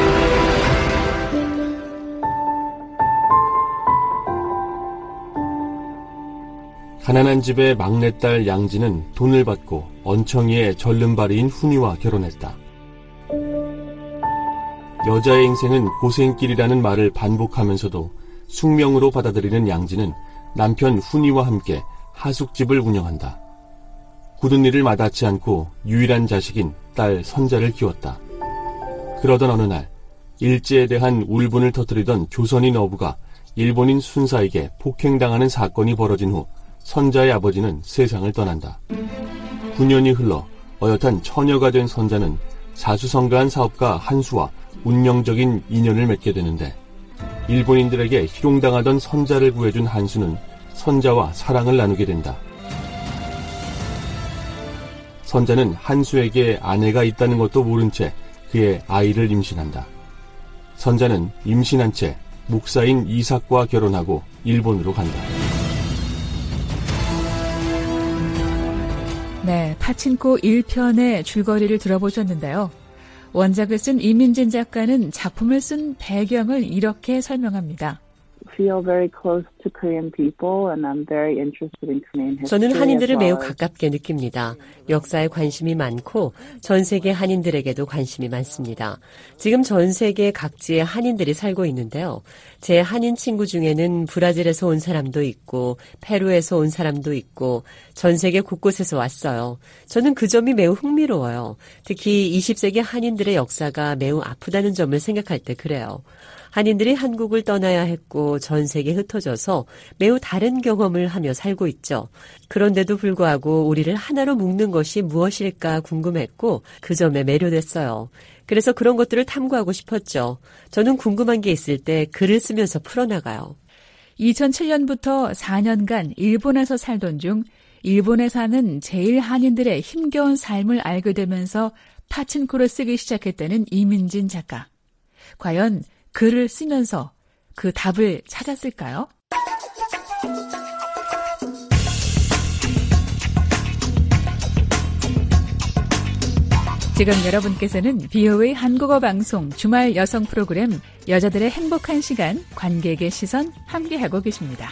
가난한 집의 막내딸 양지는 돈을 받고 언청이의 절름발이인 훈이와 결혼했다. 여자의 인생은 고생길이라는 말을 반복하면서도 숙명으로 받아들이는 양진은 남편 훈이와 함께 하숙집을 운영한다. 굳은 일을 마다치 않고 유일한 자식인 딸 선자를 키웠다. 그러던 어느 날 일제에 대한 울분을 터뜨리던 조선인 어부가 일본인 순사에게 폭행당하는 사건이 벌어진 후 선자의 아버지는 세상을 떠난다. 구 년이 흘러 어엿한 처녀가 된 선자는 자수성가한 사업가 한수와 운명적인 인연을 맺게 되는데 일본인들에게 희롱당하던 선자를 구해준 한수는 선자와 사랑을 나누게 된다. 선자는 한수에게 아내가 있다는 것도 모른 채 그의 아이를 임신한다. 선자는 임신한 채 목사인 이삭과 결혼하고 일본으로 간다. 네, 파친코 일 편의 줄거리를 들어보셨는데요. 원작을 쓴 이민진 작가는 작품을 쓴 배경을 이렇게 설명합니다. feel very close to Korean people and I'm very interested in Korean history. 저는 한인들을 as 매우 well as 가깝게 느낍니다. 역사에 관심이 많고 전 세계 한인들에게도 관심이 많습니다. 지금 전 세계 각지에 한인들이 살고 있는데요. 제 한인 친구 중에는 브라질에서 온 사람도 있고 페루에서 온 사람도 있고 전 세계 곳곳에서 왔어요. 저는 그 점이 매우 흥미로워요. 특히 이십 세기 한인들의 역사가 매우 아프다는 점을 생각할 때 그래요. 한인들이 한국을 떠나야 했고 전 세계에 흩어져서 매우 다른 경험을 하며 살고 있죠. 그런데도 불구하고 우리를 하나로 묶는 것이 무엇일까 궁금했고 그 점에 매료됐어요. 그래서 그런 것들을 탐구하고 싶었죠. 저는 궁금한 게 있을 때 글을 쓰면서 풀어나가요. 이천칠 년부터 사 년간 일본에서 살던 중 일본에 사는 제일 한인들의 힘겨운 삶을 알게 되면서 파친코를 쓰기 시작했다는 이민진 작가. 과연 글을 쓰면서 그 답을 찾았을까요? 지금 여러분께서는 비오에이 한국어 방송 주말 여성 프로그램 여자들의 행복한 시간 관객의 시선 함께하고 계십니다.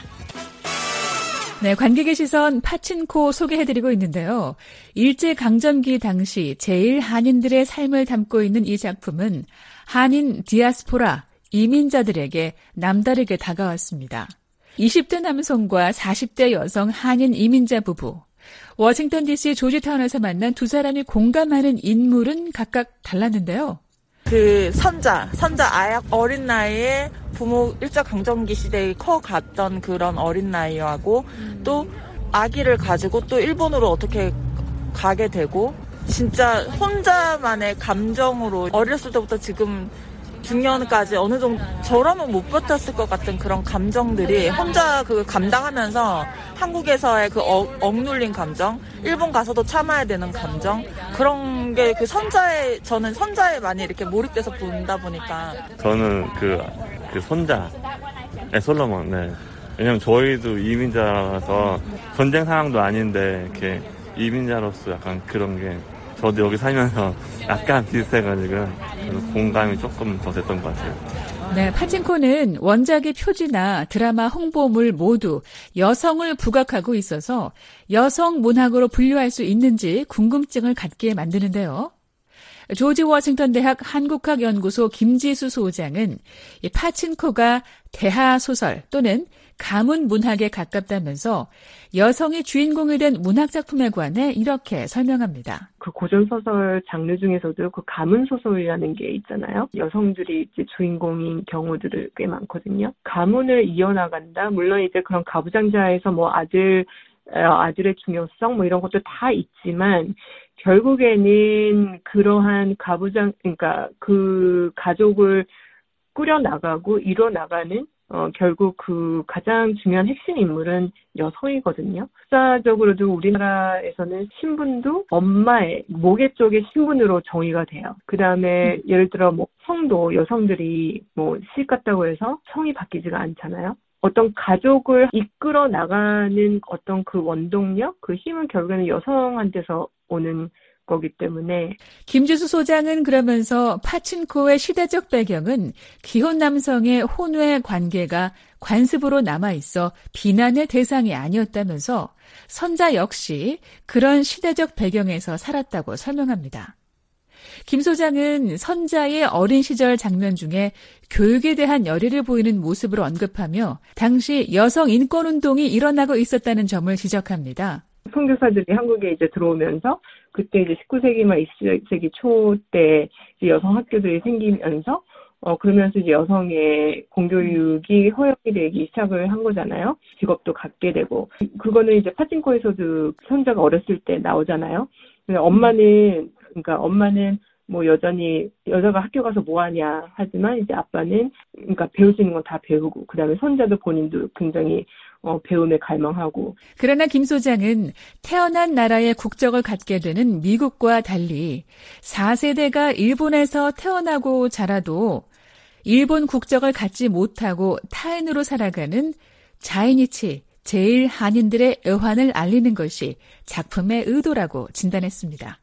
네, 관객의 시선 파친코 소개해드리고 있는데요. 일제강점기 당시 제일 한인들의 삶을 담고 있는 이 작품은 한인 디아스포라, 이민자들에게 남다르게 다가왔습니다. 이십 대 남성과 사십 대 여성 한인 이민자 부부, 워싱턴 디씨 조지타운에서 만난 두 사람이 공감하는 인물은 각각 달랐는데요. 그 선자, 선자 아약 어린 나이에 부모 일제강점기 시대에 커갔던 그런 어린 나이하고 음. 또 아기를 가지고 또 일본으로 어떻게 가게 되고 진짜 혼자만의 감정으로 어렸을 때부터 지금 중년까지 어느 정도 저라면 못 버텼을 것 같은 그런 감정들이 혼자 그 감당하면서 한국에서의 그 어, 억눌린 감정, 일본 가서도 참아야 되는 감정 그런 게 그 선자의 저는 선자에 많이 이렇게 몰입돼서 본다 보니까 저는 그, 그 손자 솔로몬 네. 왜냐면 저희도 이민자라서 전쟁 상황도 아닌데 이렇게 이민자로서 약간 그런 게 저도 여기 살면서 약간 비슷해가지고 공감이 조금 더 됐던 것 같아요. 네, 파친코는 원작의 표지나 드라마 홍보물 모두 여성을 부각하고 있어서 여성 문학으로 분류할 수 있는지 궁금증을 갖게 만드는데요. 조지 워싱턴 대학 한국학연구소 김지수 소장은 이 파친코가 대하소설 또는 가문 문학에 가깝다면서 여성이 주인공이 된 문학작품에 관해 이렇게 설명합니다. 그 고전소설 장르 중에서도 그 가문소설이라는 게 있잖아요. 여성들이 이제 주인공인 경우들이 꽤 많거든요. 가문을 이어나간다. 물론 이제 그런 가부장자에서 뭐 아들, 아들의 중요성 뭐 이런 것도 다 있지만 결국에는 그러한 가부장, 그러니까 그 가족을 꾸려나가고 이뤄나가는 어, 결국 그 가장 중요한 핵심 인물은 여성이거든요. 역사적으로도 우리나라에서는 신분도 엄마의 모계 쪽의 신분으로 정의가 돼요. 그 다음에 음. 예를 들어 뭐 성도 여성들이 뭐 시집 갔다고 해서 성이 바뀌지가 않잖아요. 어떤 가족을 이끌어 나가는 어떤 그 원동력, 그 힘은 결국에는 여성한테서 오는 거기 때문에. 김지수 소장은 그러면서 파친코의 시대적 배경은 기혼 남성의 혼외 관계가 관습으로 남아있어 비난의 대상이 아니었다면서 선자 역시 그런 시대적 배경에서 살았다고 설명합니다. 김 소장은 선자의 어린 시절 장면 중에 교육에 대한 열의를 보이는 모습을 언급하며 당시 여성 인권운동이 일어나고 있었다는 점을 지적합니다. 선교사들이 한국에 이제 들어오면서 그때 이제 십구 세기 말 이십 세기 초 때 여성 학교들이 생기면서 어 그러면서 이제 여성의 공교육이 허용이 되기 시작을 한 거잖아요. 직업도 갖게 되고 그거는 이제 파친코에서도 선자가 어렸을 때 나오잖아요. 엄마는 그러니까 엄마는 뭐 여전히 여자가 학교 가서 뭐 하냐 하지만 이제 아빠는 그러니까 배울 수 있는 건 다 배우고 그다음에 손자도 본인도 굉장히 어, 배움에 갈망하고. 그러나 김 소장은 태어난 나라의 국적을 갖게 되는 미국과 달리 사 세대가 일본에서 태어나고 자라도 일본 국적을 갖지 못하고 타인으로 살아가는 자이니치 제일 한인들의 애환을 알리는 것이 작품의 의도라고 진단했습니다.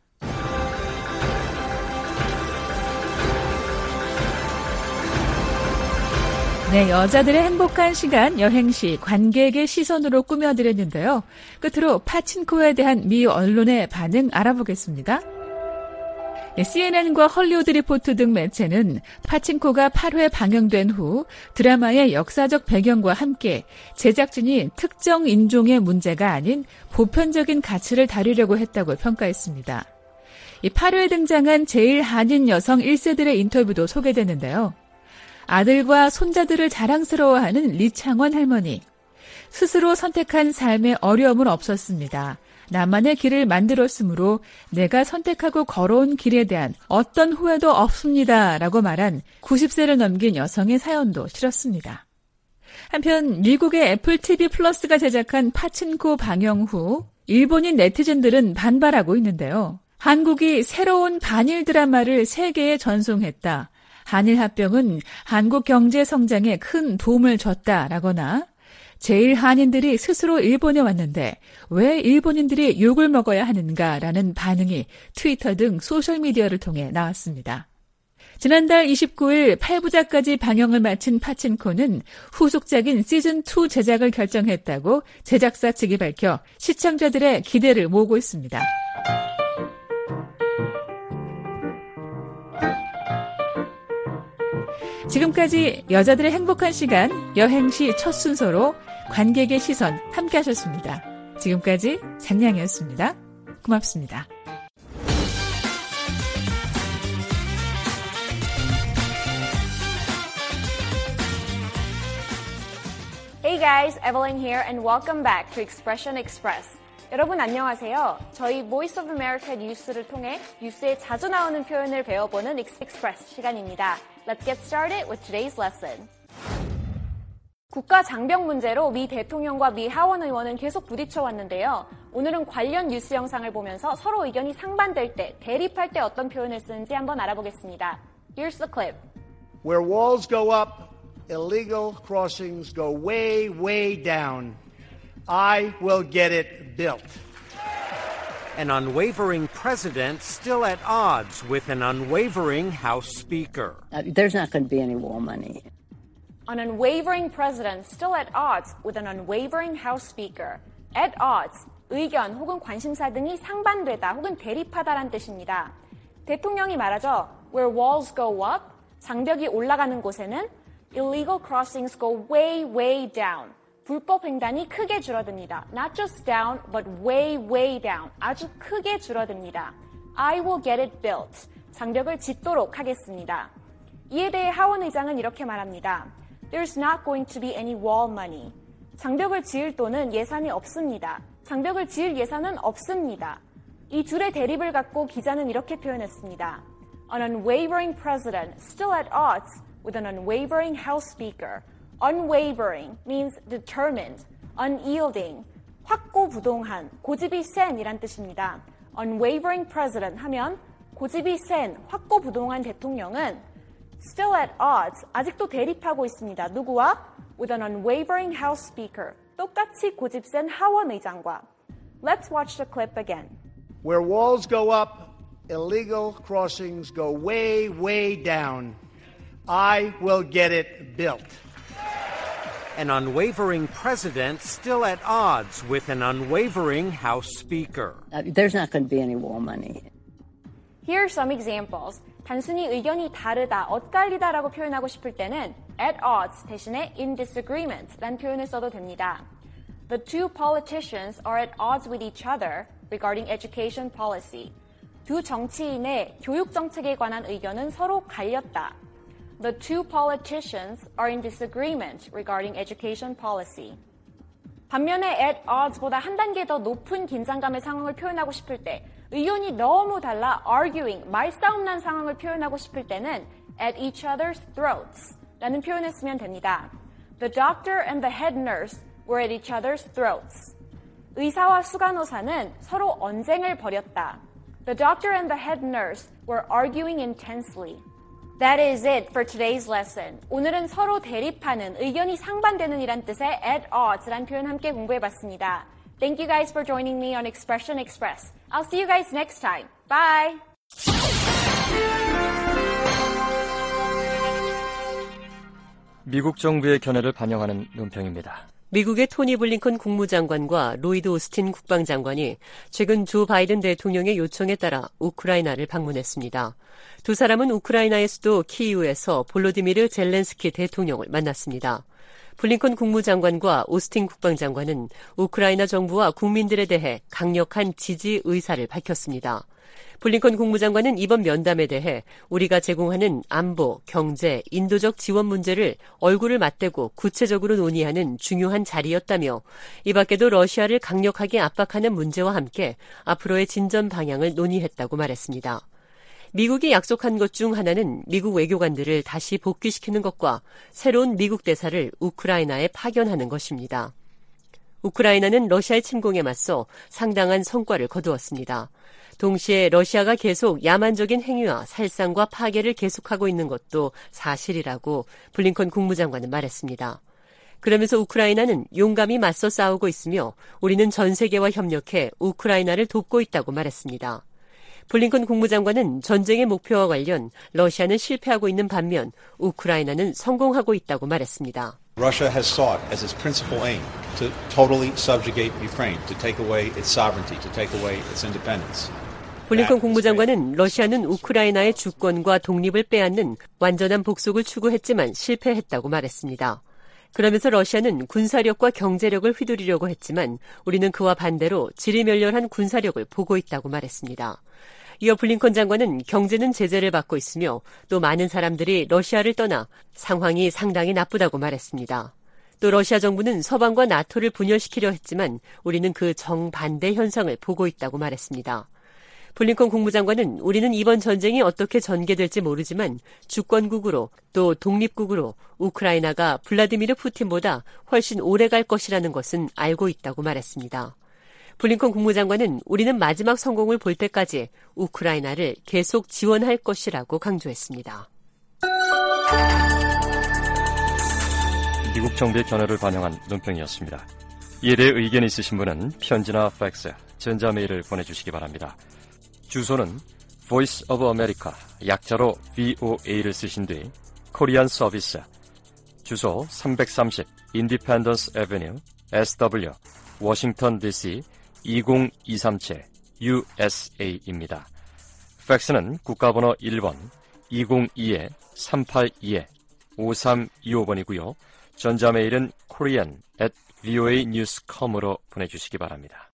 네, 여자들의 행복한 시간 여행시 관객의 시선으로 꾸며드렸는데요. 끝으로 파친코에 대한 미 언론의 반응 알아보겠습니다. 네, 씨엔엔과 헐리우드 리포트 등 매체는 파친코가 팔 회 방영된 후 드라마의 역사적 배경과 함께 제작진이 특정 인종의 문제가 아닌 보편적인 가치를 다루려고 했다고 평가했습니다. 이 팔 회에 등장한 제일 한인 여성 일 세들의 인터뷰도 소개되는데요. 아들과 손자들을 자랑스러워하는 리창원 할머니. 스스로 선택한 삶에 어려움은 없었습니다. 나만의 길을 만들었으므로 내가 선택하고 걸어온 길에 대한 어떤 후회도 없습니다. 라고 말한 구십 세를 넘긴 여성의 사연도 실었습니다. 한편 미국의 애플 티비 플러스가 제작한 파친코 방영 후 일본인 네티즌들은 반발하고 있는데요. 한국이 새로운 반일 드라마를 세계에 전송했다. 한일 합병은 한국 경제 성장에 큰 도움을 줬다라거나 제일 한인들이 스스로 일본에 왔는데 왜 일본인들이 욕을 먹어야 하는가라는 반응이 트위터 등 소셜미디어를 통해 나왔습니다. 지난달 이십구 일 팔 부작까지 방영을 마친 파친코는 후속작인 시즌 투 제작을 결정했다고 제작사 측이 밝혀 시청자들의 기대를 모으고 있습니다. 지금까지 여자들의 행복한 시간 여행시 첫 순서로 관객의 시선 함께 하셨습니다. 지금까지 장량이었습니다. 고맙습니다. Hey guys, Evelyn here and welcome back to Expression Express. 여러분 안녕하세요. 저희 Voice of America 뉴스를 통해 뉴스에 자주 나오는 표현을 배워보는 Express 시간입니다. Let's get started with today's lesson. 국가 장벽 문제로 미 대통령과 미 하원 의원은 계속 부딪혀 왔는데요. 오늘은 관련 뉴스 영상을 보면서 서로 의견이 상반될 때, 대립할 때 어떤 표현을 쓰는지 한번 알아보겠습니다. Here's the clip. Where walls go up, illegal crossings go way, way down. I will get it built. An unwavering president still at odds with an unwavering House Speaker. Uh, there's not going to be any wall money. An unwavering president still at odds with an unwavering House Speaker. At odds, 의견 혹은 관심사 등이 상반되다 혹은 대립하다란 뜻입니다. 대통령이 말하죠. Where walls go up, 장벽이 올라가는 곳에는 illegal crossings go way, way down. 불법 횡단이 크게 줄어듭니다. Not just down, but way, way down. 아주 크게 줄어듭니다. I will get it built. 장벽을 짓도록 하겠습니다. 이에 대해 하원 의장은 이렇게 말합니다. There's not going to be any wall money. 장벽을 지을 돈은 예산이 없습니다. 장벽을 지을 예산은 없습니다. 이 둘의 대립을 갖고 기자는 이렇게 표현했습니다. An unwavering president still at odds with an unwavering House Speaker. Unwavering means determined, unyielding, 확고부동한, 고집이 센 이란 뜻입니다. Unwavering president 하면 고집이 센, 확고부동한 대통령은 still at odds, 아직도 대립하고 있습니다. 누구와? With an unwavering House Speaker, 똑같이 고집 센 하원 의장과. Let's watch the clip again. Where walls go up, illegal crossings go way, way down. I will get it built. An unwavering president still at odds with an unwavering House Speaker. Uh, there's not going to be any wall money. Here are some examples. 단순히 의견이 다르다, 엇갈리다라고 표현하고 싶을 때는 at odds 대신에 in disagreement 라는 표현을 써도 됩니다. The two politicians are at odds with each other regarding education policy. 두 정치인의 교육 정책에 관한 의견은 서로 갈렸다. The two politicians are in disagreement regarding education policy. 반면에 at odds보다 한 단계 더 높은 긴장감의 상황을 표현하고 싶을 때 의견이 너무 달라 arguing, 말싸움 난 상황을 표현하고 싶을 때는 at each other's throats 라는 표현을 쓰면 됩니다. The doctor and the head nurse were at each other's throats. 의사와 수간호사는 서로 언쟁을 벌였다. The doctor and the head nurse were arguing intensely. That is it for today's lesson. 오늘은 서로 대립하는, 의견이 상반되는 이란 뜻의 at odds란 표현 함께 공부해봤습니다. Thank you guys for joining me on Expression Express. I'll see you guys next time. Bye! 미국 정부의 견해를 반영하는 논평입니다. 미국의 토니 블링컨 국무장관과 로이드 오스틴 국방장관이 최근 조 바이든 대통령의 요청에 따라 우크라이나를 방문했습니다. 두 사람은 우크라이나의 수도 키이우에서 볼로디미르 젤렌스키 대통령을 만났습니다. 블링컨 국무장관과 오스틴 국방장관은 우크라이나 정부와 국민들에 대해 강력한 지지 의사를 밝혔습니다. 블링컨 국무장관은 이번 면담에 대해 우리가 제공하는 안보, 경제, 인도적 지원 문제를 얼굴을 맞대고 구체적으로 논의하는 중요한 자리였다며 이 밖에도 러시아를 강력하게 압박하는 문제와 함께 앞으로의 진전 방향을 논의했다고 말했습니다. 미국이 약속한 것 중 하나는 미국 외교관들을 다시 복귀시키는 것과 새로운 미국 대사를 우크라이나에 파견하는 것입니다. 우크라이나는 러시아의 침공에 맞서 상당한 성과를 거두었습니다. 동시에 러시아가 계속 야만적인 행위와 살상과 파괴를 계속하고 있는 것도 사실이라고 블링컨 국무장관은 말했습니다. 그러면서 우크라이나는 용감히 맞서 싸우고 있으며 우리는 전 세계와 협력해 우크라이나를 돕고 있다고 말했습니다. 블링컨 국무장관은 전쟁의 목표와 관련 러시아는 실패하고 있는 반면 우크라이나는 성공하고 있다고 말했습니다. Russia has sought as its principal aim to totally subjugate Ukraine, to take away its sovereignty, to take away its independence. 블링컨 국무장관은 러시아는 우크라이나의 주권과 독립을 빼앗는 완전한 복속을 추구했지만 실패했다고 말했습니다. 그러면서 러시아는 군사력과 경제력을 휘두르려고 했지만 우리는 그와 반대로 지리멸렬한 군사력을 보고 있다고 말했습니다. 이어 블링컨 장관은 경제는 제재를 받고 있으며 또 많은 사람들이 러시아를 떠나 상황이 상당히 나쁘다고 말했습니다. 또 러시아 정부는 서방과 나토를 분열시키려 했지만 우리는 그 정반대 현상을 보고 있다고 말했습니다. 블링컨 국무장관은 우리는 이번 전쟁이 어떻게 전개될지 모르지만 주권국으로 또 독립국으로 우크라이나가 블라디미르 푸틴보다 훨씬 오래 갈 것이라는 것은 알고 있다고 말했습니다. 블링컨 국무장관은 우리는 마지막 성공을 볼 때까지 우크라이나를 계속 지원할 것이라고 강조했습니다. 미국 정부의 견해를 반영한 논평이었습니다. 이에 대해 의견이 있으신 분은 편지나 팩스, 전자메일을 보내주시기 바랍니다. 주소는 Voice of America, 약자로 브이오에이를 쓰신 뒤 코리안 서비스, 주소 삼백삼십 Independence Avenue, 에스더블유, 워싱턴 디씨 이공이삼칠 유에스에이입니다. 팩스는 국가번호 일 번 이공이 삼팔이 오삼이오 번이고요. 전자메일은 korean at voa news dot com으로 보내주시기 바랍니다.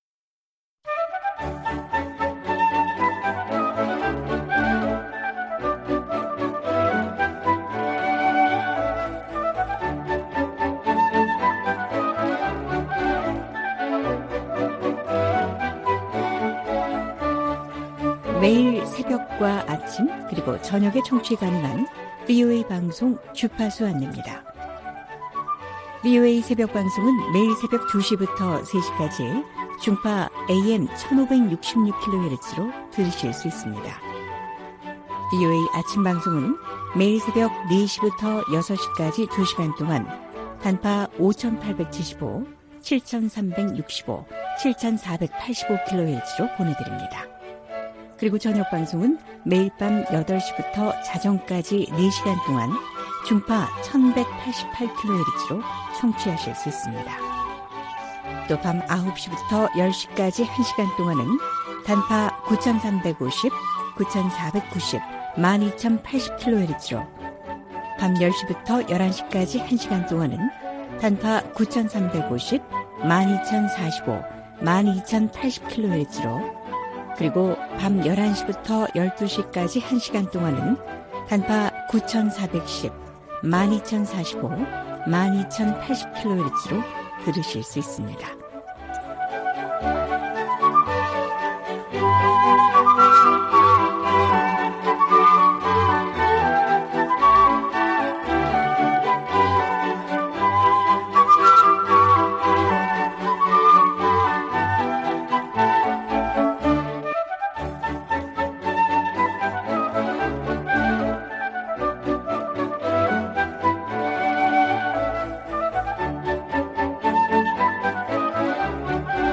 매일 새벽과 아침 그리고 저녁에 청취 가능한 브이오에이 방송 주파수 안내입니다. 브이오에이 새벽 방송은 매일 새벽 두 시부터 세 시까지 중파 에이엠 천오백육십육 킬로헤르츠로 들으실 수 있습니다. 브이오에이 아침 방송은 매일 새벽 네 시부터 여섯 시까지 두 시간 동안 단파 오천팔백칠십오, 칠천삼백육십오, 칠천사백팔십오 킬로헤르츠로 보내드립니다. 그리고 저녁 방송은 매일 밤 여덟 시부터 자정까지 네 시간 동안 중파 천백팔십팔 킬로헤르츠로 청취하실 수 있습니다. 또 밤 아홉 시부터 열 시까지 한 시간 동안은 단파 구천삼백오십, 구천사백구십, 만 이천팔십 킬로헤르츠로 밤 열 시부터 열한 시까지 한 시간 동안은 단파 구천삼백오십, 만 이천사십오, 만 이천팔십 킬로헤르츠로 그리고 밤 열한 시부터 열두 시까지 한 시간 동안은 단파 구천사백십, 만 이천사십오, 만 이천팔십 킬로헤르츠로 들으실 수 있습니다.